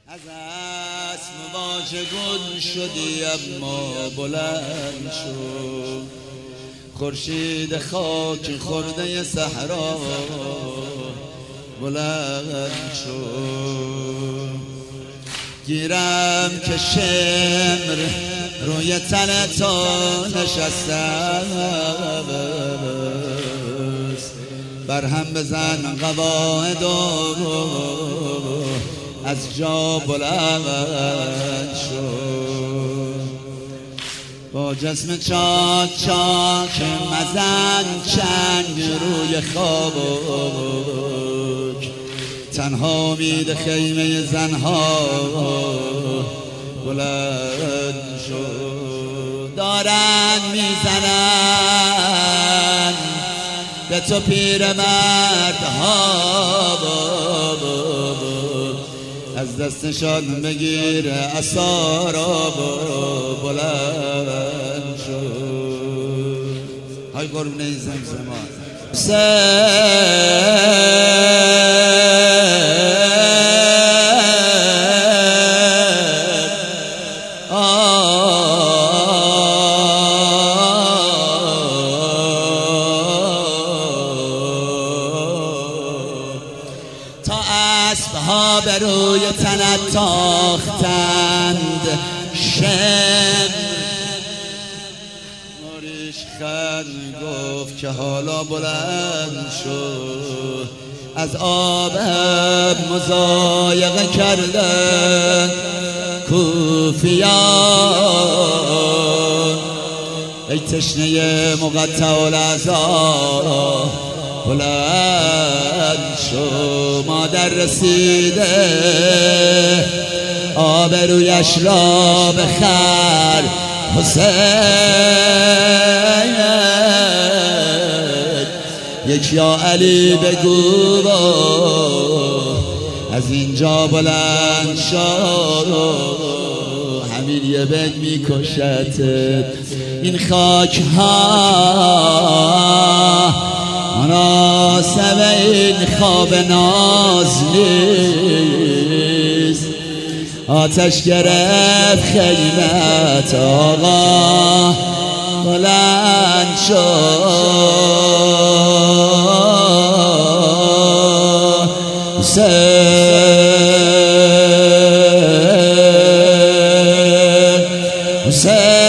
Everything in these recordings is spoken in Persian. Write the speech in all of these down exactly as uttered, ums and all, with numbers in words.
از اسم واژگون شدی اما بلند شد، خورشید خاک خورده صحرا بلند شد. گیرم که شمر روی تن تو نشسته است، برهم بزن قواعد از جا بلند شد. با جسم چاک چاک مزن چنگ روی خاک، تنها امید خیمه زنها بلند شد. دارن میزنن به تو پیرمردها، از دستشان بگیر عصا را بلند شد. های قربونه زمزمان اسبها به روی تنت تاختند، شم ماریش خند گفت که حالا بلند شد. از آب مضایقه کردن کوفیان، ای تشنه مقطع الاعضا بلند شو. مادر رسیده آبرویش را بخر حسین، یک یا علی بگو از اینجا بلند شو. همین یه بگ میکشد این خاک ها، مناسب این خواب ناز نیست. آتش گرفت خیمت آقا بلند شد. حسین حسین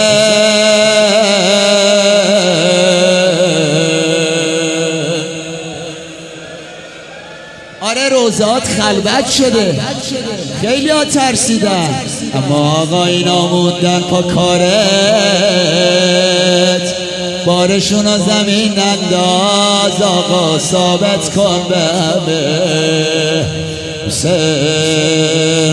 آره روزات خلوت شده، خیلی ها ترسیدن، اما آقا اینا موندن پا کارت. بارشون رو زمین انداز آقا، ثابت کن به همه. حسین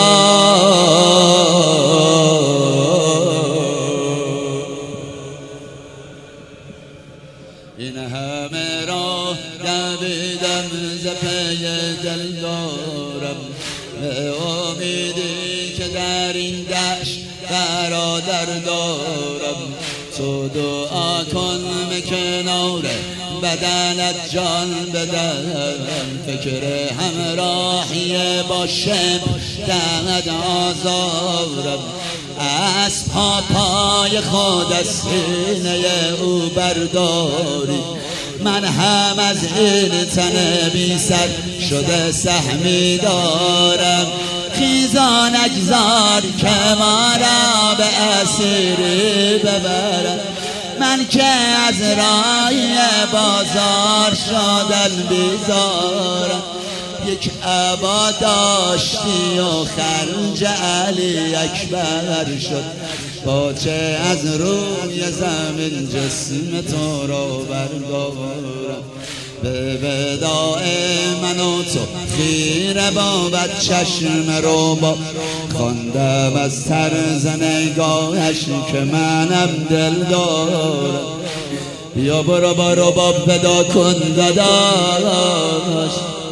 این همه را دویدم ز پی دل دارم، به امیدی که در این دشت برادر دارم. تو دعا کن به کنار بدنت جان بدن، فکر همراهی با شب دهد آزارم. از پا پای خود از سینه او برداری، من هم از این تن بی سر شده سهمی دارم. خیزان اگذار که ما را به اسیری ببرد، من که از رای بازار شدن بیزارم. یک عبا داشتی و خرج علی اکبر شد، پاچه از روی زمین جسم تو را بردارم. به وداع من و تو خیره بابت چشم رو با خواندم از طرز نگاهش که منم دل دارم. بیا برو با رباب پیدا کن داداش،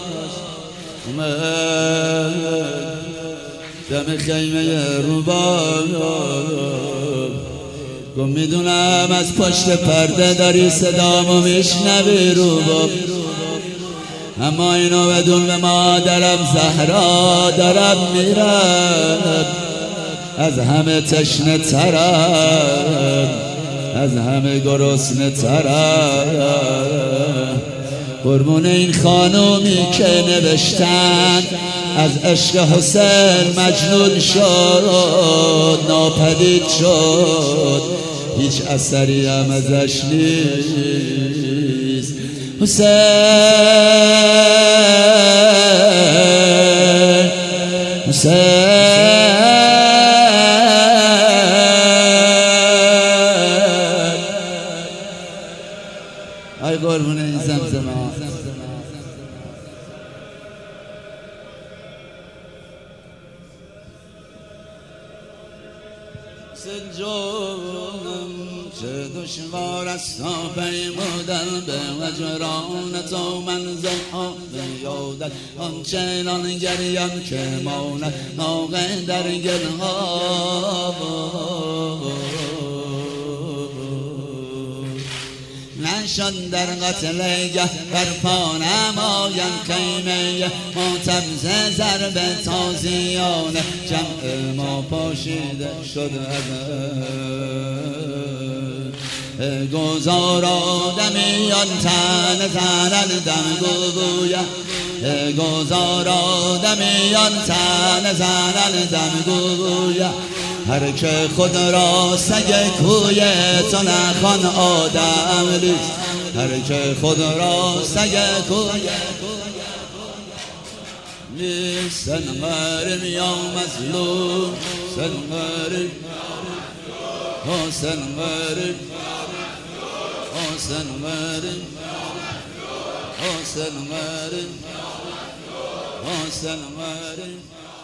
دم خیمه رباب گم میدونم از پشت پرده داری صدامو میشنوی رباب. اما اینو بدون به مادرم زهرا دارم میرم، از همه تشنه ترم، از همه گرسنه ترم. قربون این خانومی که نوشتن از عشق حسین مجنون شد، ناپدید شد، هیچ اثری هم ازش نیست. حسین حسین ای قربون این زمزمه. سجونم چه دشوار است پیمودن به وجران تو منزل ها بیادت، آنچنان گریم که ماند ناقه در گل ها. نشد در قتل گه برپا نمایم خیمه ماتم ز ضرب تازیان جمع ما پاشیده شد ازش. گذار آدمیان تن زنن دم گویم، گذار آدمیان تن زنن دم گویم. هر که خود را سگ کوی تو نخوان آدم نیست، هر که خود را سگ کوی نیست. سن غرم یا مظلوم، سن غرم حسن غرم، حسن غرم، حسن غرم، حسن غرم.